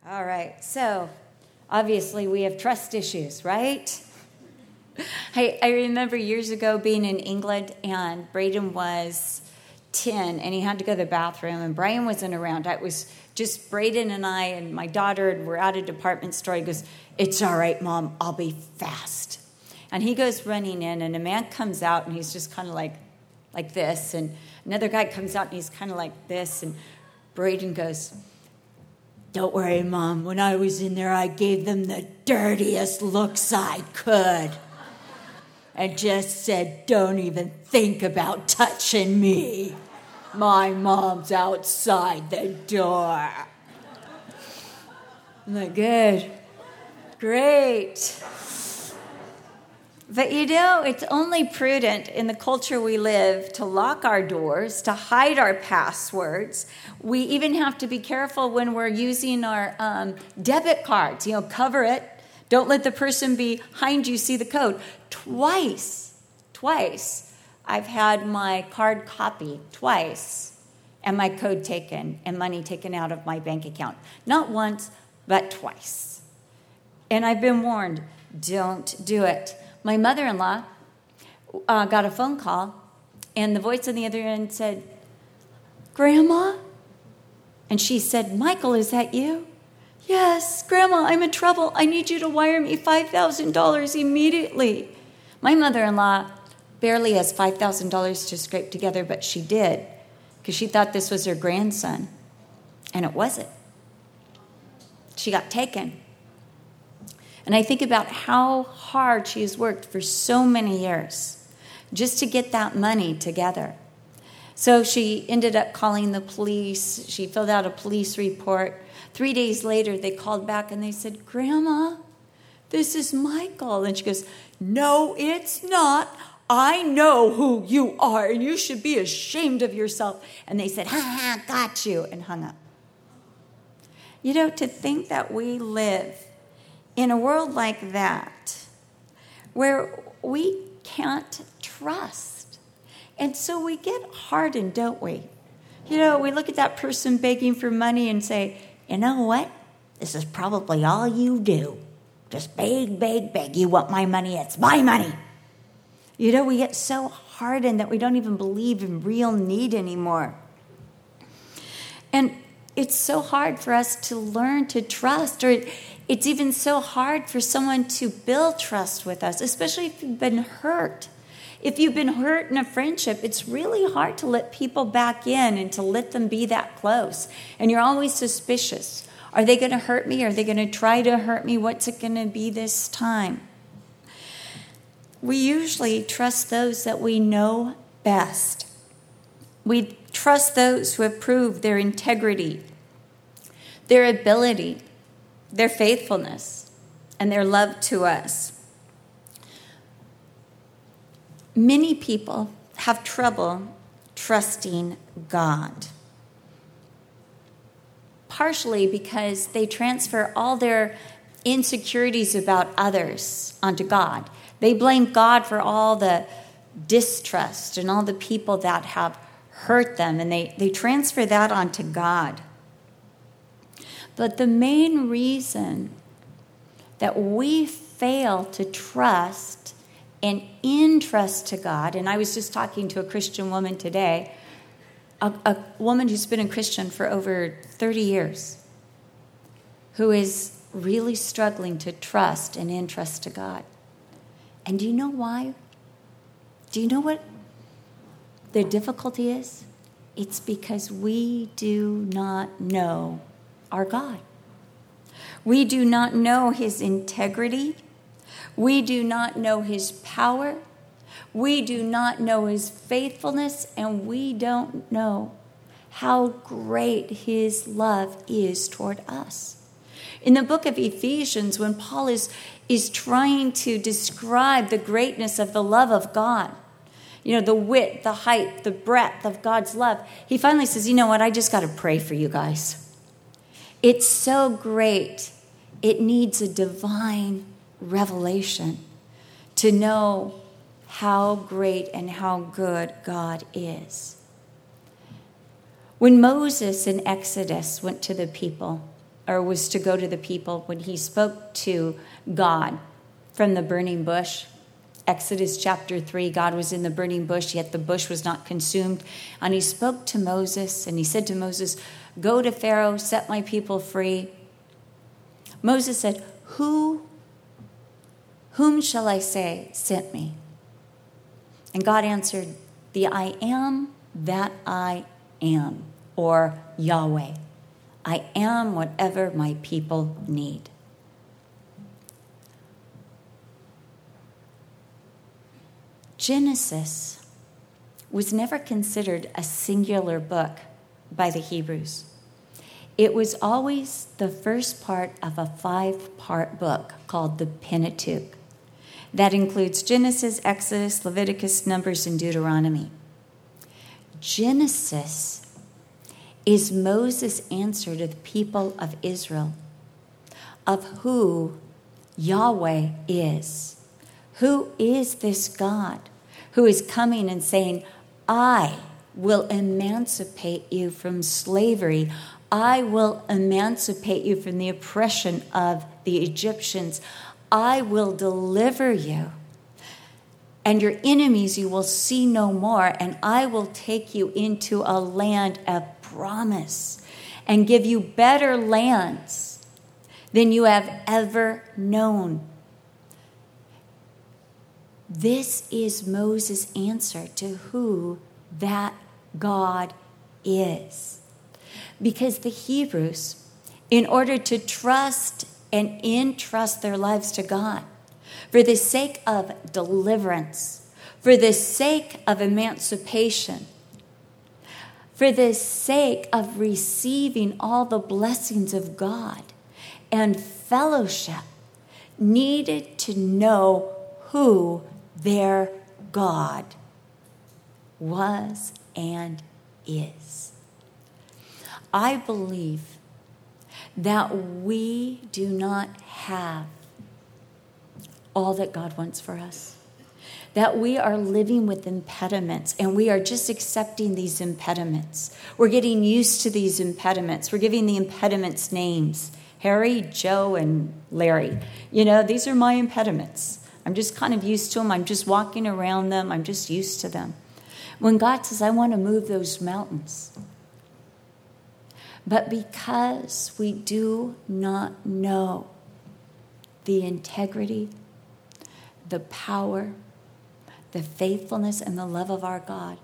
All right, so obviously we have trust issues, right? I remember years ago being in England, and Braden was 10, and he had to go to the bathroom, and Brian wasn't around. It was just Braden and I and my daughter, and we're at a department store. He goes, "It's all right, Mom, I'll be fast." And he goes running in, and a man comes out, and he's just kind of like this, and another guy comes out, and he's kind of like this, and Braden goes, "Don't worry, Mom. When I was in there, I gave them the dirtiest looks I could. And just said, don't even think about touching me. My mom's outside the door." I'm like, good. Great. But it's only prudent in the culture we live to lock our doors, to hide our passwords. We even have to be careful when we're using our debit cards. Cover it. Don't let the person behind you see the code. Twice, I've had my card copied twice and my code taken and money taken out of my bank account. Not once, but twice. And I've been warned, don't do it. My mother-in-law got a phone call, and the voice on the other end said, "Grandma?" And she said, "Michael, is that you?" "Yes, Grandma, I'm in trouble. I need you to wire me $5,000 immediately." My mother-in-law barely has $5,000 to scrape together, but she did, because she thought this was her grandson, and it wasn't. She got taken. And I think about how hard she has worked for so many years just to get that money together. So she ended up calling the police. She filled out a police report. 3 days later, they called back and they said, "Grandma, this is Michael." And she goes, "No, it's not. I know who you are, and you should be ashamed of yourself." And they said, "Ha, got you," and hung up. To think that we live in a world like that, where we can't trust. And so we get hardened, don't we? We look at that person begging for money and say, "You know what? This is probably all you do. Just beg, beg, beg. You want my money? It's my money." We get so hardened that we don't even believe in real need anymore. And it's so hard for us to learn to trust, or it's even so hard for someone to build trust with us, especially if you've been hurt. If you've been hurt in a friendship, it's really hard to let people back in and to let them be that close. And you're always suspicious. Are they going to hurt me? Are they going to try to hurt me? What's it going to be this time? We usually trust those that we know best. We trust those who have proved their integrity, their ability, their faithfulness, and their love to us. Many people have trouble trusting God, partially because they transfer all their insecurities about others onto God. They blame God for all the distrust and all the people that have hurt them, and they transfer that onto God. But the main reason that we fail to trust and entrust to God, and I was just talking to a Christian woman today, a woman who's been a Christian for over 30 years, who is really struggling to trust and entrust to God. And do you know why? Do you know what the difficulty is? It's because we do not know our God. We do not know his integrity. We do not know his power. We do not know his faithfulness, and we don't know how great his love is toward us. In the book of Ephesians, when Paul is trying to describe the greatness of the love of God, the width, the height, the breadth of God's love, he finally says, "You know what? I just got to pray for you guys. It's so great. It needs a divine revelation to know how great and how good God is." When Moses in Exodus went to the people or was to go to the people when he spoke to God from the burning bush. Exodus chapter 3, God was in the burning bush, yet the bush was not consumed. And he spoke to Moses, and he said to Moses, go to Pharaoh, set my people free. Moses said, whom shall I say sent me? And God answered, the I am that I am, or Yahweh. I am whatever my people need. Genesis was never considered a singular book by the Hebrews. It was always the first part of a 5-part book called the Pentateuch. That includes Genesis, Exodus, Leviticus, Numbers, and Deuteronomy. Genesis is Moses' answer to the people of Israel of who Yahweh is. Who is this God who is coming and saying, I will emancipate you from slavery. I will emancipate you from the oppression of the Egyptians. I will deliver you. And your enemies you will see no more. And I will take you into a land of promise and give you better lands than you have ever known. This is Moses' answer to who that God is. Because the Hebrews, in order to trust and entrust their lives to God, for the sake of deliverance, for the sake of emancipation, for the sake of receiving all the blessings of God and fellowship, needed to know who their God was and is. I believe that we do not have all that God wants for us. That we are living with impediments, and we are just accepting these impediments. We're getting used to these impediments. We're giving the impediments names. Harry, Joe, and Larry. These are my impediments. I'm just kind of used to them. I'm just walking around them. I'm just used to them. When God says, I want to move those mountains. But because we do not know the integrity, the power, the faithfulness, and the love of our God,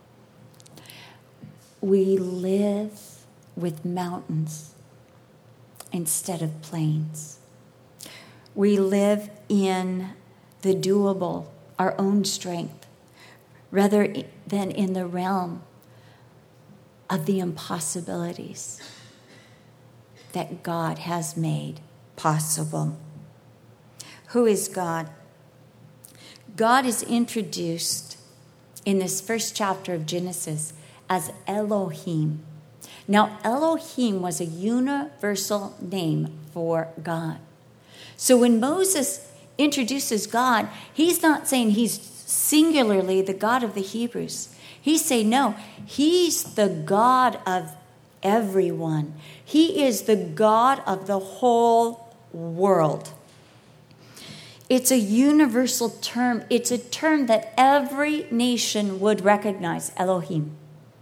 we live with mountains instead of plains. We live in the doable, our own strength, rather than in the realm of the impossibilities that God has made possible. Who is God? God is introduced in this first chapter of Genesis as Elohim. Now, Elohim was a universal name for God. So when Moses introduces God, he's not saying he's singularly the God of the Hebrews. He's saying, no, he's the God of everyone. He is the God of the whole world. It's a universal term. It's a term that every nation would recognize, Elohim.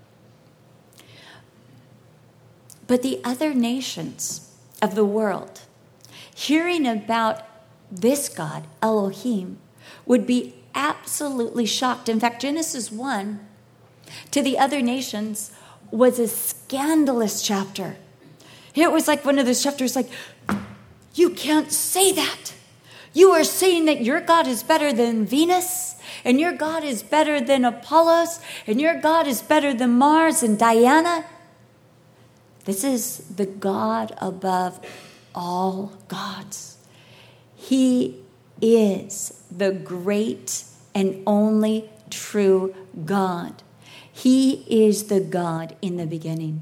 But the other nations of the world, hearing about this God, Elohim, would be absolutely shocked. In fact, Genesis 1 to the other nations was a scandalous chapter. It was like one of those chapters like, you can't say that. You are saying that your God is better than Venus, and your God is better than Apollos, and your God is better than Mars and Diana. This is the God above all gods. He is the great and only true God. He is the God in the beginning.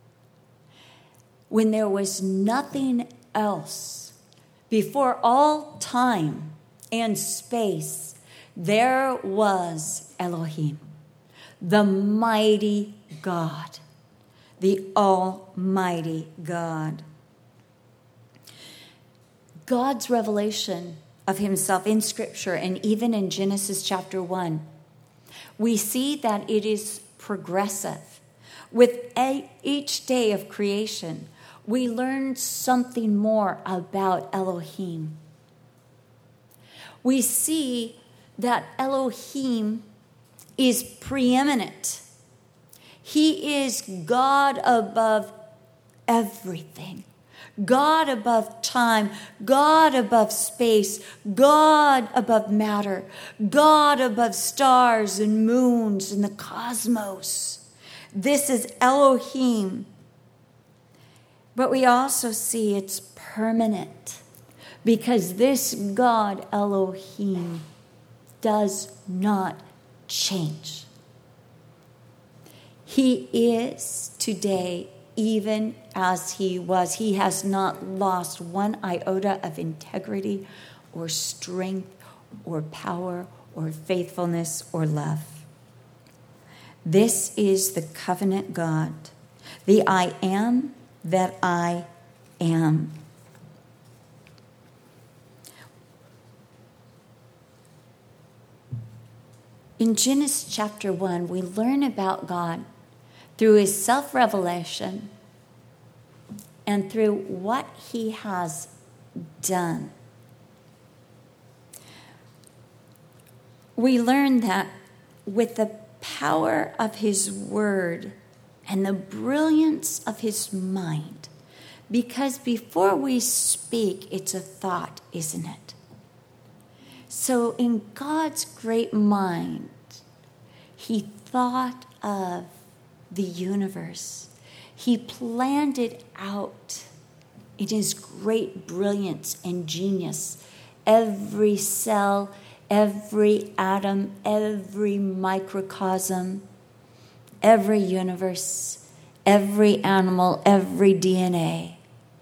When there was nothing else, before all time and space, there was Elohim, the mighty God, the almighty God. God's revelation of himself in Scripture and even in Genesis chapter 1, we see that it is progressive. With each day of creation, we learn something more about Elohim. We see that Elohim is preeminent. He is God above everything. God above time, God above space, God above matter, God above stars and moons and the cosmos. This is Elohim. But we also see it's permanent, because this God Elohim does not change. He is today even as he was. He has not lost one iota of integrity or strength or power or faithfulness or love. This is the covenant God, the I am that I am. In Genesis chapter 1, we learn about God through his self-revelation and through what he has done. We learn that with the power of his word and the brilliance of his mind, because before we speak, it's a thought, isn't it? So in God's great mind, he thought of the universe. He planned it out in his great brilliance and genius. Every cell, every atom, every microcosm, every universe, every animal, every DNA.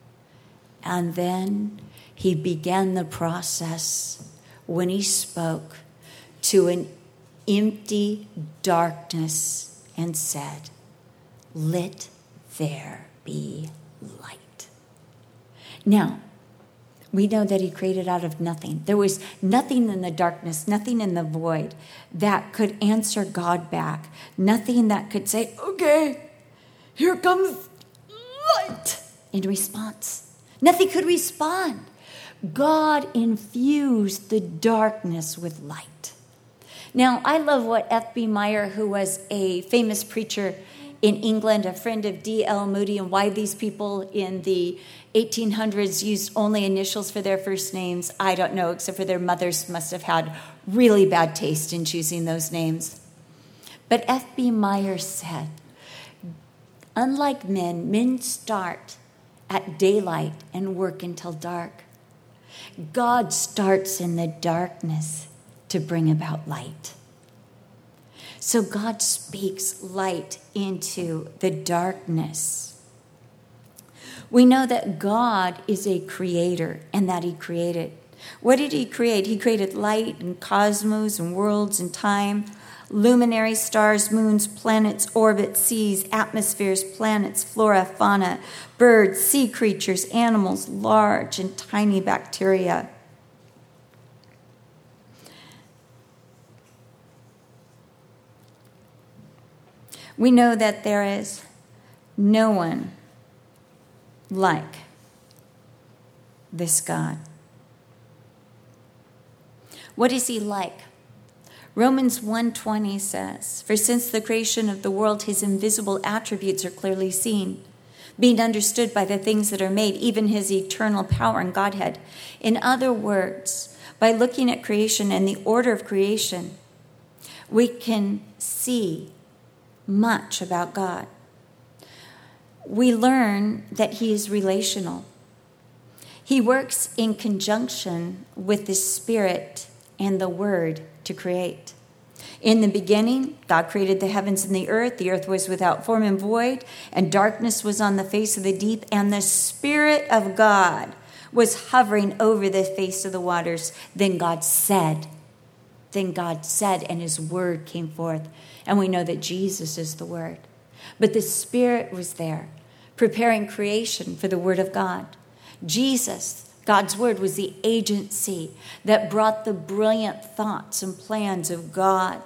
And then he began the process when he spoke to an empty darkness and said, "Let there be light." Now, we know that he created out of nothing. There was nothing in the darkness, nothing in the void that could answer God back. Nothing that could say, "Okay, here comes light," in response. Nothing could respond. God infused the darkness with light. Now, I love what F.B. Meyer, who was a famous preacher in England, a friend of D.L. Moody, and why these people in the 1800s used only initials for their first names, I don't know, except for their mothers must have had really bad taste in choosing those names. But F.B. Meyer said, unlike men start at daylight and work until dark. God starts in the darkness to bring about light. So God speaks light into the darkness. We know that God is a creator and that he created. What did he create? He created light and cosmos and worlds and time, luminaries, stars, moons, planets, orbits, seas, atmospheres, planets, flora, fauna, birds, sea creatures, animals, large and tiny bacteria. We know that there is no one like this God. What is he like? Romans 1:20 says, "For since the creation of the world, his invisible attributes are clearly seen, being understood by the things that are made, even his eternal power and Godhead." In other words, by looking at creation and the order of creation, we can see much about God. We learn that he is relational. He works in conjunction with the Spirit and the Word to create. In the beginning, God created the heavens and the earth. The earth was without form and void, and darkness was on the face of the deep, and the Spirit of God was hovering over the face of the waters. Then God said, and his word came forth. And we know that Jesus is the word. But the Spirit was there, preparing creation for the word of God. Jesus, God's word was the agency that brought the brilliant thoughts and plans of God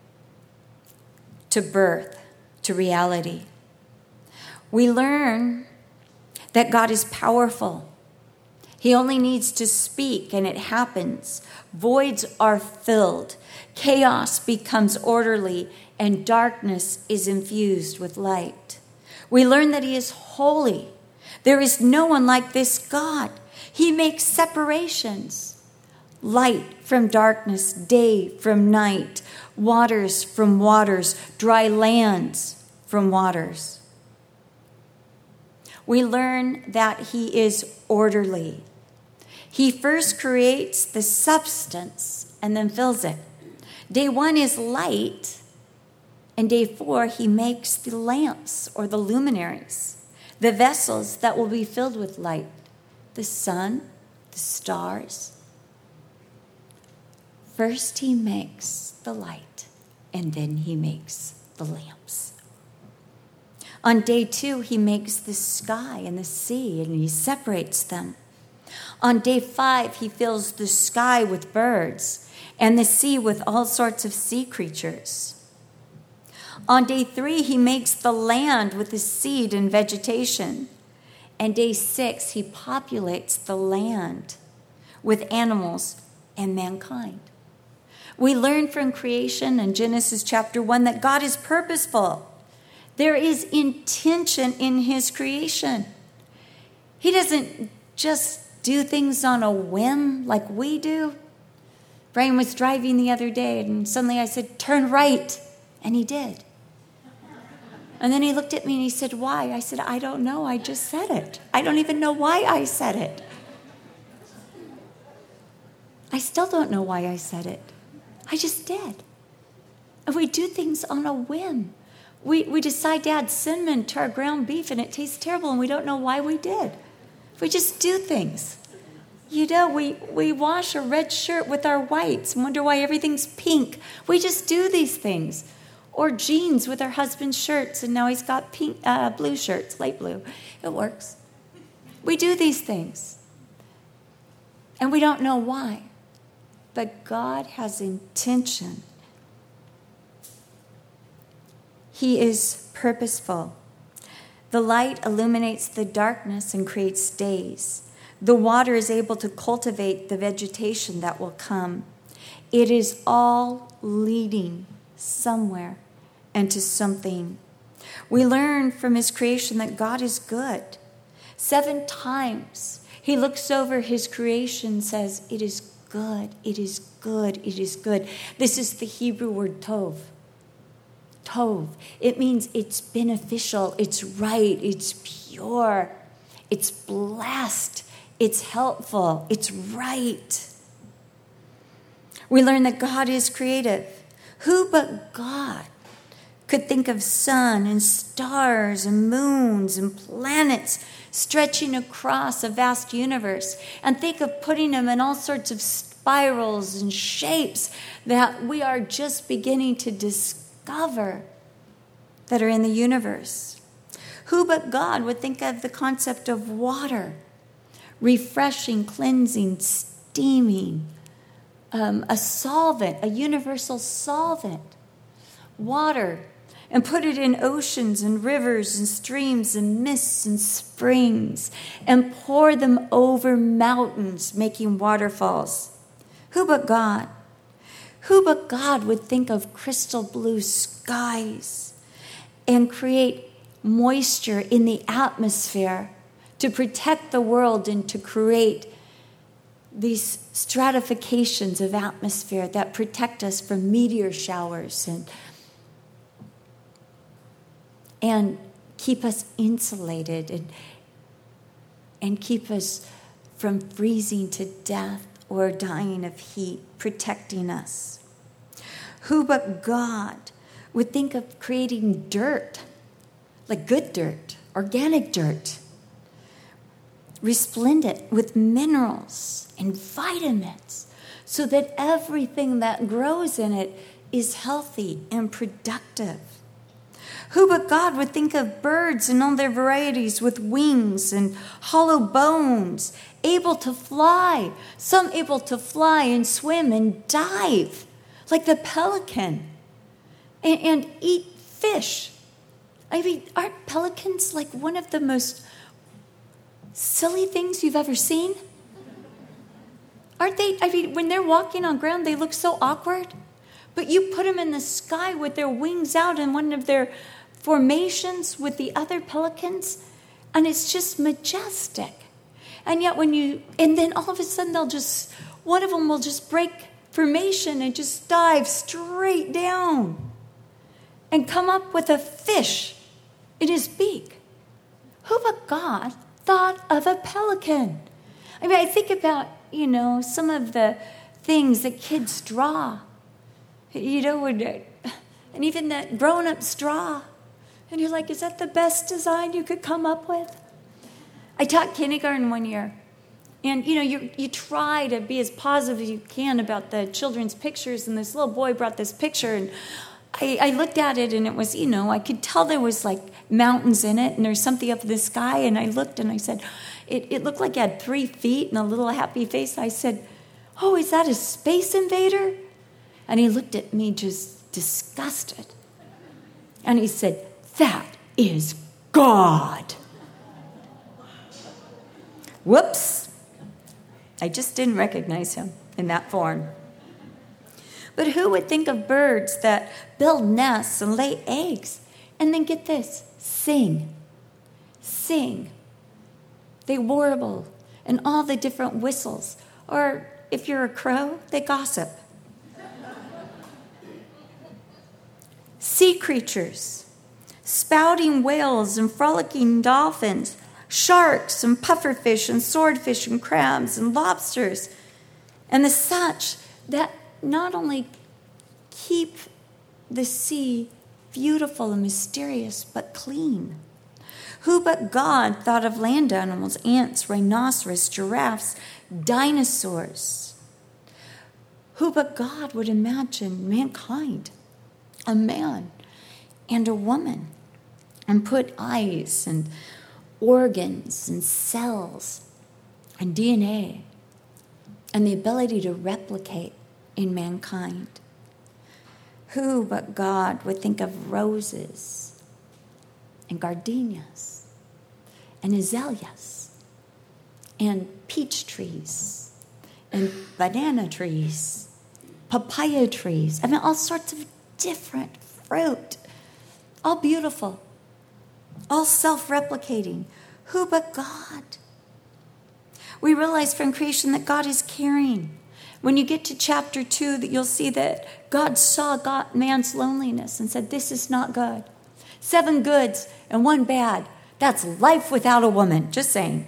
to birth, to reality. We learn that God is powerful. He only needs to speak and it happens. Voids are filled. Chaos becomes orderly and darkness is infused with light. We learn that he is holy. There is no one like this God. He makes separations. Light from darkness, day from night, waters from waters, dry lands from waters. We learn that he is orderly. He first creates the substance and then fills it. Day 1 is light, and day 4 he makes the lamps or the luminaries, the vessels that will be filled with light, the sun, the stars. First he makes the light, and then he makes the lamps. On day 2, he makes the sky and the sea, and he separates them. On day 5, he fills the sky with birds and the sea with all sorts of sea creatures. On day 3, he makes the land with the seed and vegetation. And day 6, he populates the land with animals and mankind. We learn from creation in Genesis chapter 1 that God is purposeful. There is intention in his creation. He doesn't just do things on a whim like we do. Brian was driving the other day and suddenly I said, turn right. And he did. And then he looked at me and he said, why? I said, I don't know. I just said it. I don't even know why I said it. I still don't know why I said it. I just did. And we do things on a whim. We decide to add cinnamon to our ground beef and it tastes terrible and we don't know why we did. We just do things. You know, we wash a red shirt with our whites and wonder why everything's pink. We just do these things. Or jeans with our husband's shirts and now he's got pink, blue shirts, light blue. It works. We do these things. And we don't know why. But God has intention. He is purposeful. The light illuminates the darkness and creates days. The water is able to cultivate the vegetation that will come. It is all leading somewhere and to something. We learn from his creation that God is good. 7 times he looks over his creation and says, it is good, it is good, it is good. This is the Hebrew word tov. Tov. It means it's beneficial, it's right, it's pure, it's blessed, it's helpful, it's right. We learn that God is creative. Who but God could think of sun and stars and moons and planets stretching across a vast universe and think of putting them in all sorts of spirals and shapes that we are just beginning to discover that are in the universe? Who but God would think of the concept of water, refreshing, cleansing, steaming, a solvent, a universal solvent, water, and put it in oceans and rivers and streams and mists and springs and pour them over mountains, making waterfalls? Who but God? Who but God would think of crystal blue skies and create moisture in the atmosphere to protect the world and to create these stratifications of atmosphere that protect us from meteor showers and keep us insulated and keep us from freezing to death or dying of heat, protecting us? Who but God would think of creating dirt, like good dirt, organic dirt, resplendent with minerals and vitamins, so that everything that grows in it is healthy and productive? Who but God would think of birds in all their varieties with wings and hollow bones, able to fly, some able to fly and swim and dive like the pelican and eat fish. I mean, aren't pelicans like one of the most silly things you've ever seen? Aren't they? I mean, when they're walking on ground, they look so awkward. But you put them in the sky with their wings out in one of their formations with the other pelicans, and it's just majestic. And yet and then all of a sudden one of them will just break formation and just dive straight down and come up with a fish in his beak. Who but God thought of a pelican? I mean, I think about, some of the things that kids draw, and even that grown-up straw. And you're like, is that the best design you could come up with? I taught kindergarten one year. And, you try to be as positive as you can about the children's pictures. And this little boy brought this picture. And I looked at it, and it was, I could tell there was, like, mountains in it. And there's something up in the sky. And I looked, and I said, it looked like it had 3 feet and a little happy face. I said, oh, is that a space invader? And he looked at me just disgusted. And he said, that is God. Whoops. I just didn't recognize him in that form. But who would think of birds that build nests and lay eggs and then get this, sing. They warble and all the different whistles. Or if you're a crow, they gossip. Sea creatures, spouting whales and frolicking dolphins, sharks and pufferfish and swordfish and crabs and lobsters, and the such that not only keep the sea beautiful and mysterious, but clean. Who but God thought of land animals, ants, rhinoceros, giraffes, dinosaurs? Who but God would imagine mankind, a man and a woman, and put eyes and organs and cells and DNA and the ability to replicate in mankind? Who but God would think of roses and gardenias and azaleas and peach trees and banana trees, papaya trees? I mean, all sorts of different fruit, all beautiful, all self-replicating. Who but God? We realize from creation that God is caring. When you get to chapter 2, that you'll see that God saw man's loneliness and said, this is not good. 7 goods and 1 bad. That's life without a woman. Just saying.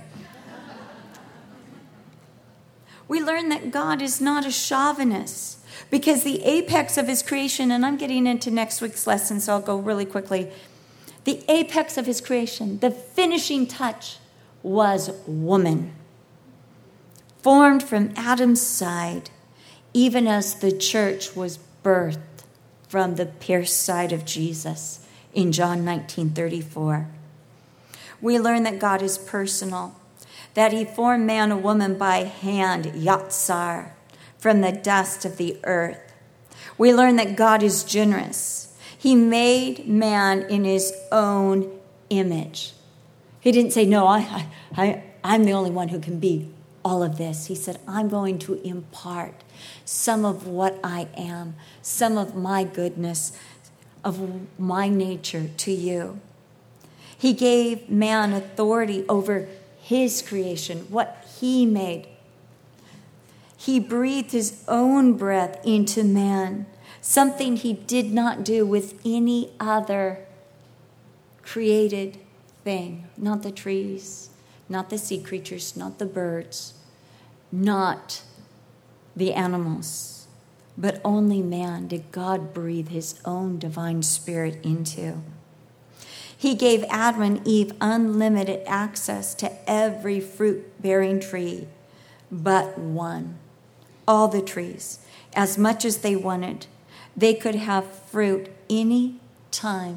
We learn that God is not a chauvinist, because the apex of his creation, and I'm getting into next week's lesson, so I'll go really quickly. The apex of his creation, the finishing touch, was woman, formed from Adam's side, even as the church was birthed from the pierced side of Jesus in John 19:34. We learn that God is personal, that he formed man and woman by hand, yatsar, from the dust of the earth. We learn that God is generous. He made man in his own image. He didn't say, no, I'm the only one who can be all of this. He said, I'm going to impart some of what I am, some of my goodness, of my nature to you. He gave man authority over his creation, what he made. He breathed his own breath into man, something he did not do with any other created thing. Not the trees, not the sea creatures, not the birds, not the animals, but only man did God breathe his own divine spirit into. He gave Adam and Eve unlimited access to every fruit-bearing tree but one. All the trees, as much as they wanted. They could have fruit any time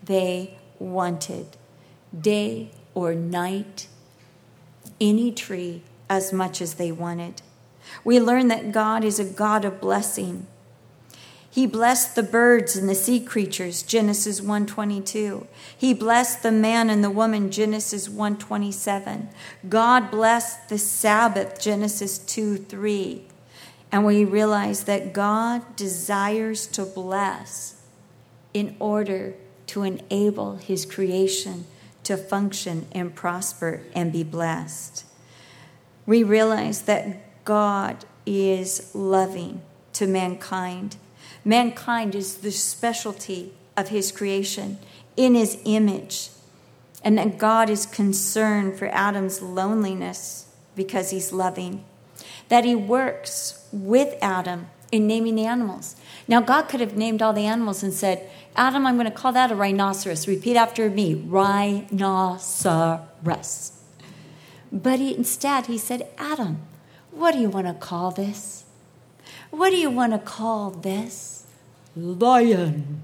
they wanted, day or night, any tree as much as they wanted. We learn that God is a God of blessing. He blessed the birds and the sea creatures, Genesis 1:22. He blessed the man and the woman, Genesis 1:27. God blessed the Sabbath, Genesis 2:3. And we realize that God desires to bless in order to enable his creation to function and prosper and be blessed. We realize that God is loving to mankind. Mankind is the specialty of his creation in his image, and that God is concerned for Adam's loneliness because he's loving, that he works with Adam in naming the animals. Now, God could have named all the animals and said, Adam, I'm going to call that a rhinoceros. Repeat after me, rhinoceros. But instead, he said, Adam, what do you want to call this? What do you want to call this? Lion,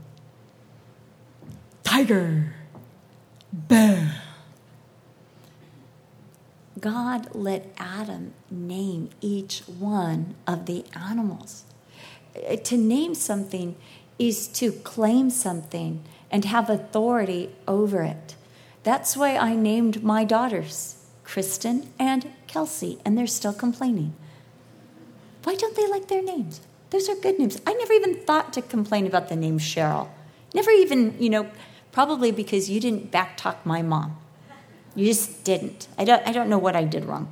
tiger, bear. God let Adam name each one of the animals. To name something is to claim something and have authority over it. That's why I named my daughters Kristen and Kelsey, and they're still complaining. Why don't they like their names? Those are good names. I never even thought to complain about the name Cheryl. Never even, probably because you didn't backtalk my mom. You just didn't. I don't know what I did wrong.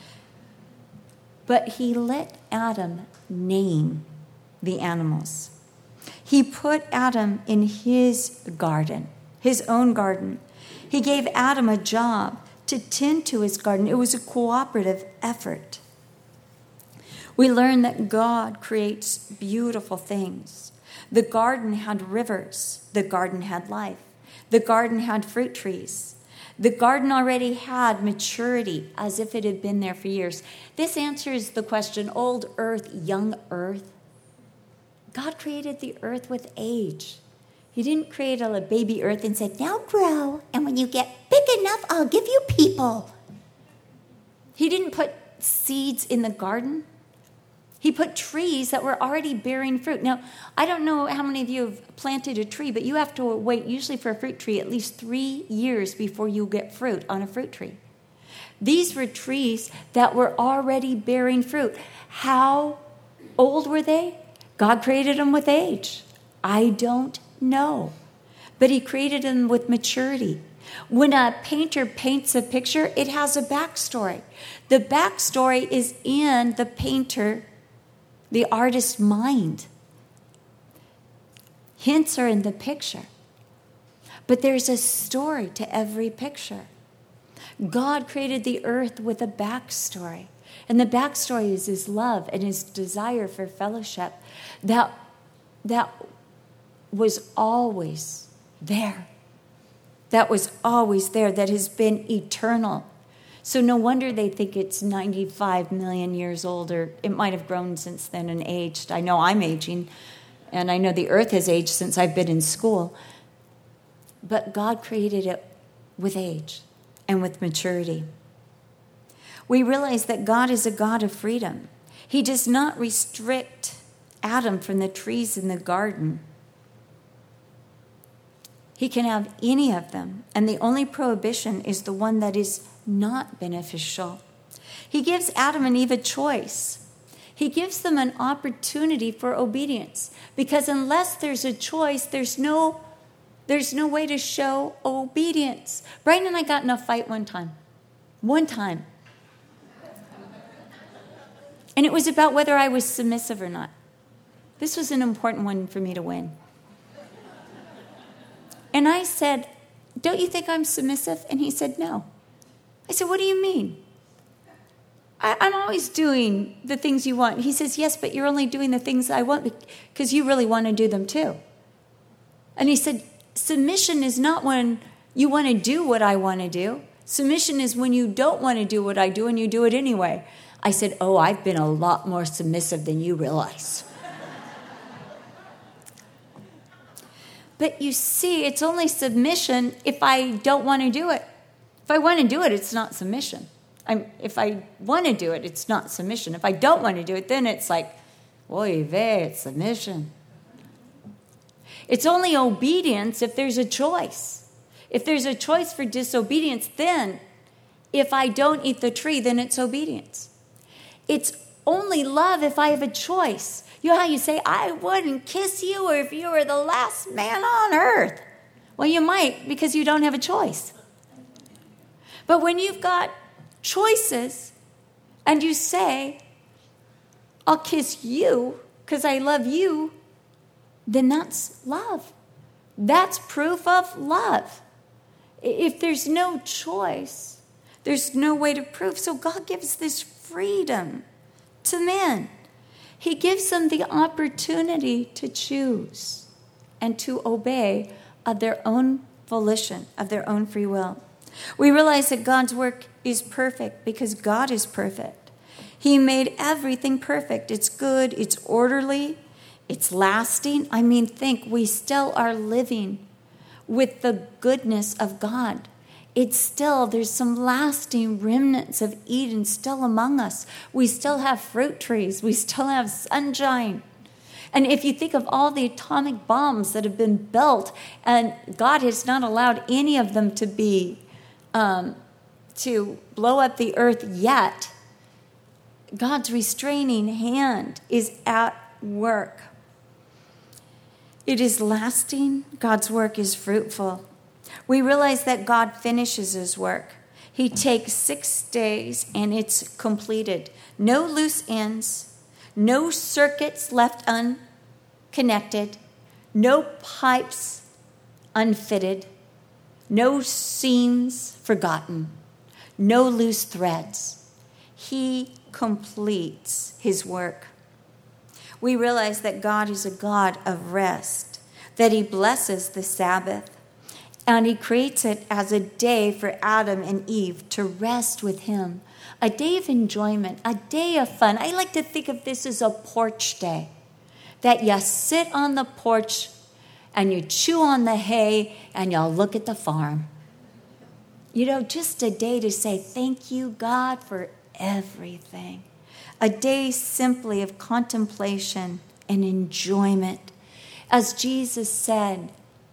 But he let Adam name the animals. He put Adam in his garden, his own garden. He gave Adam a job to tend to his garden. It was a cooperative effort. We learn that God creates beautiful things. The garden had rivers. The garden had life. The garden had fruit trees. The garden already had maturity as if it had been there for years. This answers the question, old earth, young earth. God created the earth with age. He didn't create a baby earth and said, now grow, and when you get big enough, I'll give you people. He didn't put seeds in the garden. He put trees that were already bearing fruit. Now, I don't know how many of you have planted a tree, but you have to wait usually for a fruit tree at least 3 years before you get fruit on a fruit tree. These were trees that were already bearing fruit. How old were they? God created them with age. I don't know. But he created them with maturity. When a painter paints a picture, it has a backstory. The backstory is in the painter, the artist's mind. Hints are in the picture. But there's a story to every picture. God created the earth with a backstory. And the backstory is his love and his desire for fellowship that was always there. That was always there, that has been eternal. So no wonder they think it's 95 million years old, or it might have grown since then and aged. I know I'm aging, and I know the earth has aged since I've been in school. But God created it with age and with maturity. We realize that God is a God of freedom. He does not restrict Adam from the trees in the garden. He can have any of them, and the only prohibition is the one that is not beneficial. He gives Adam and Eve a choice. He gives them an opportunity for obedience, because unless there's a choice, there's no way to show obedience. Brian and I got in a fight one time. And it was about whether I was submissive or not. This was an important one for me to win. And I said, don't you think I'm submissive? And he said, no. I said, what do you mean? I'm always doing the things you want. He says, yes, but you're only doing the things I want because you really want to do them too. And he said, submission is not when you want to do what I want to do. Submission is when you don't want to do what I do and you do it anyway. I said, oh, I've been a lot more submissive than you realize. But you see, it's only submission if I don't want to do it. If I want to do it, it's not submission. If I want to do it, it's not submission. If I don't want to do it, then it's like, oy vey, it's submission. It's only obedience if there's a choice. If there's a choice for disobedience, then if I don't eat the tree, then it's obedience. It's only love if I have a choice. You know how you say, I wouldn't kiss you if you were the last man on earth. Well, you might because you don't have a choice. But when you've got choices and you say, I'll kiss you because I love you, then that's love. That's proof of love. If there's no choice, there's no way to prove. So God gives this freedom to men. He gives them the opportunity to choose and to obey of their own volition, of their own free will. We realize that God's work is perfect because God is perfect. He made everything perfect. It's good, it's orderly, it's lasting. Think we still are living with the goodness of God. There's some lasting remnants of Eden still among us. We still have fruit trees. We still have sunshine. And if you think of all the atomic bombs that have been built, and God has not allowed any of them to be, to blow up the earth yet, God's restraining hand is at work. It is lasting. God's work is fruitful. We realize that God finishes his work. He takes 6 days and it's completed. No loose ends, no circuits left unconnected, no pipes unfitted, no seams forgotten, no loose threads. He completes his work. We realize that God is a God of rest, that he blesses the Sabbath, and he creates it as a day for Adam and Eve to rest with him, a day of enjoyment, a day of fun. I like to think of this as a porch day, that you sit on the porch and you chew on the hay and you'll look at the farm. Just a day to say, thank you, God, for everything. A day simply of contemplation and enjoyment. As Jesus said,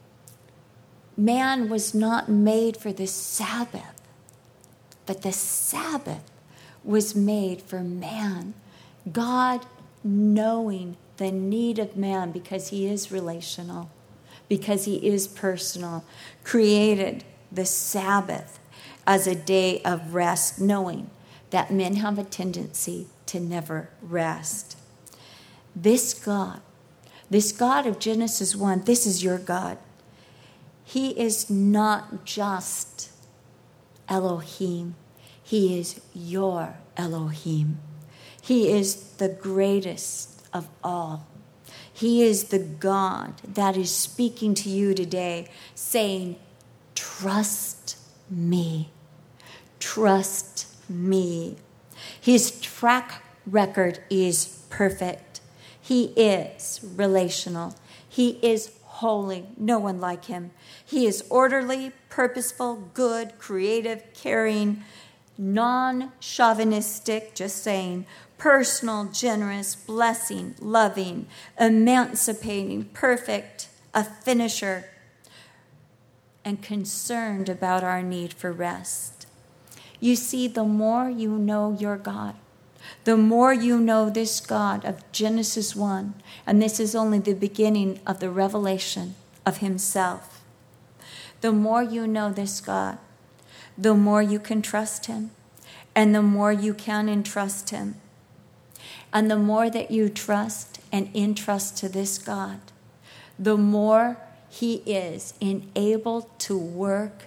man was not made for the Sabbath, but the Sabbath was made for man. God, knowing the need of man because he is relational, because he is personal, created the Sabbath as a day of rest, knowing that men have a tendency to never rest. This God of Genesis 1, this is your God. He is not just Elohim. He is your Elohim. He is the greatest of all. He is the God that is speaking to you today, saying, trust me. Trust me. His track record is perfect. He is relational. He is holy. No one like him. He is orderly, purposeful, good, creative, caring, non-chauvinistic, just saying, personal, generous, blessing, loving, emancipating, perfect, a finisher, and concerned about our need for rest. You see, the more you know your God, the more you know this God of Genesis 1, and this is only the beginning of the revelation of himself. The more you know this God, the more you can trust him, and the more you can entrust him. And the more that you trust and entrust to this God, the more he is enabled to work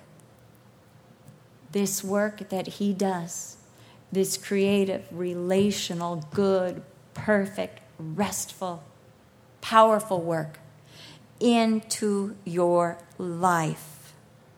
this work that he does, this creative, relational, good, perfect, restful, powerful work into your life.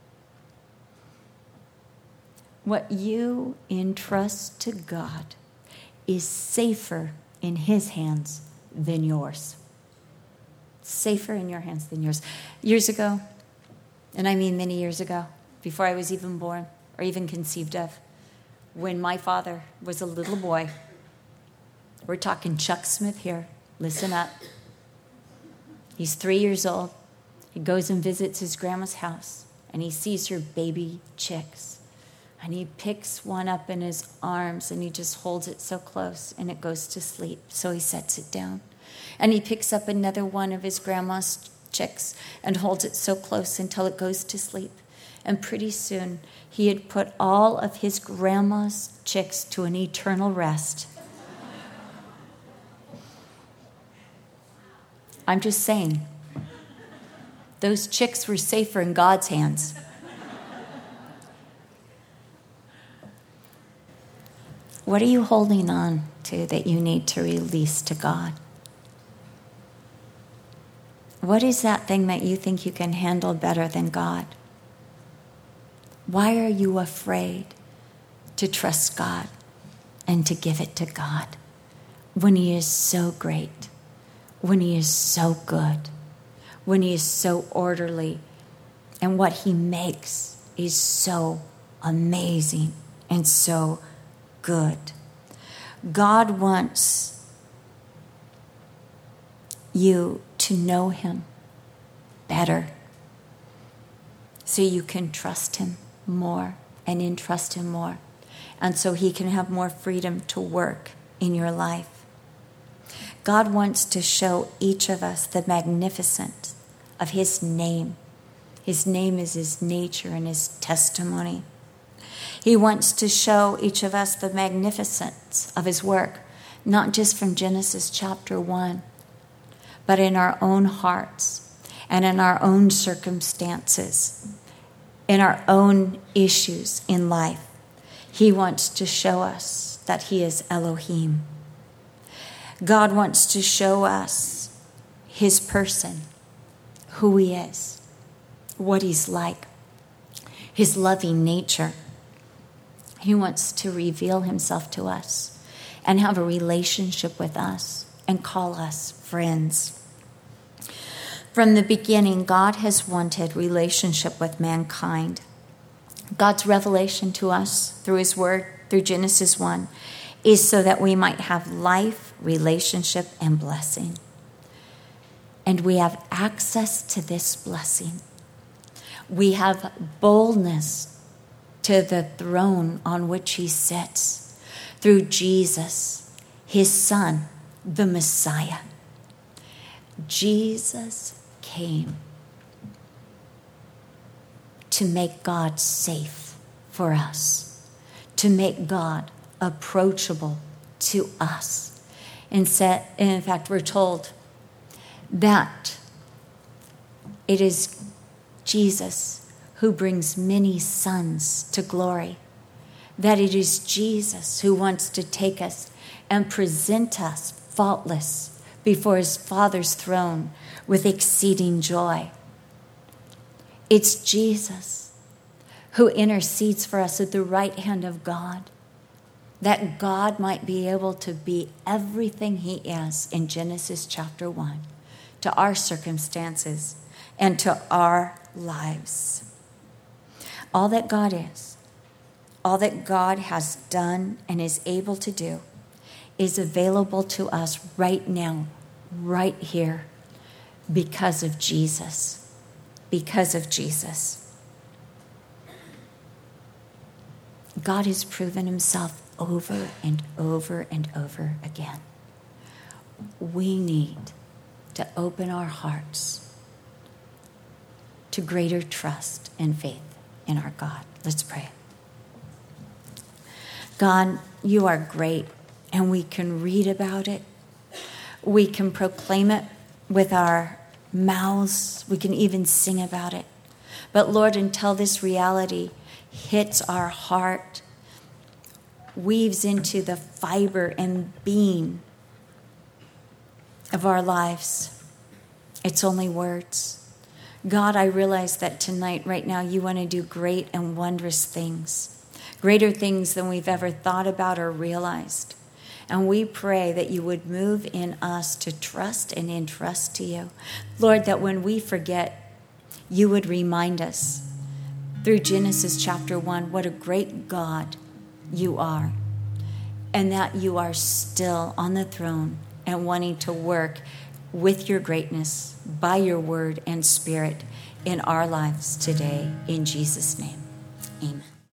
What you entrust to God is safer in his hands than yours. Safer in your hands than yours. Years ago, and I mean many years ago, before I was even born or even conceived of, when my father was a little boy, we're talking Chuck Smith here, listen up. He's 3 years old. He goes and visits his grandma's house, and he sees her baby chicks. And he picks one up in his arms, and he just holds it so close, and it goes to sleep. So he sets it down. And he picks up another one of his grandma's chicks and holds it so close until it goes to sleep. And pretty soon, he had put all of his grandma's chicks to an eternal rest. I'm just saying, those chicks were safer in God's hands. What are you holding on to that you need to release to God? What is that thing that you think you can handle better than God? Why are you afraid to trust God and to give it to God when He is so great, when He is so good, when He is so orderly, and what He makes is so amazing and so good? God wants you to know Him better so you can trust Him more and entrust Him more, and so He can have more freedom to work in your life. God wants to show each of us the magnificence of His name. His name is His nature and His testimony. He wants to show each of us the magnificence of His work, not just from Genesis chapter 1, but in our own hearts and in our own circumstances, in our own issues in life. He wants to show us that He is Elohim. God wants to show us His person, who He is, what He's like, His loving nature. He wants to reveal Himself to us and have a relationship with us and call us friends. From the beginning, God has wanted relationship with mankind. God's revelation to us through His Word, through Genesis 1, is so that we might have life, relationship, and blessing. And we have access to this blessing. We have boldness to the throne on which He sits through Jesus, His Son, the Messiah. Jesus came to make God safe for us, to make God approachable to us. In fact, we're told that it is Jesus who brings many sons to glory, that it is Jesus who wants to take us and present us faultless before His Father's throne with exceeding joy. It's Jesus who intercedes for us at the right hand of God, that God might be able to be everything He is in Genesis chapter 1 to our circumstances and to our lives. All that God is, all that God has done and is able to do is available to us right now, right here, because of Jesus. Because of Jesus. God has proven Himself over and over and over again. We need to open our hearts to greater trust and faith in our God. Let's pray. God, You are great, and we can read about it. We can proclaim it with our mouths. We can even sing about it. But Lord, until this reality hits our heart, weaves into the fiber and being of our lives, it's only words. God, I realize that tonight, right now, You want to do great and wondrous things, greater things than we've ever thought about or realized. And we pray that you would move in us to trust and entrust to you. Lord, that when we forget, you would remind us through Genesis chapter 1 what a great God you are, and that you are still on the throne and wanting to work with your greatness by your word and spirit in our lives today. In Jesus' name, amen.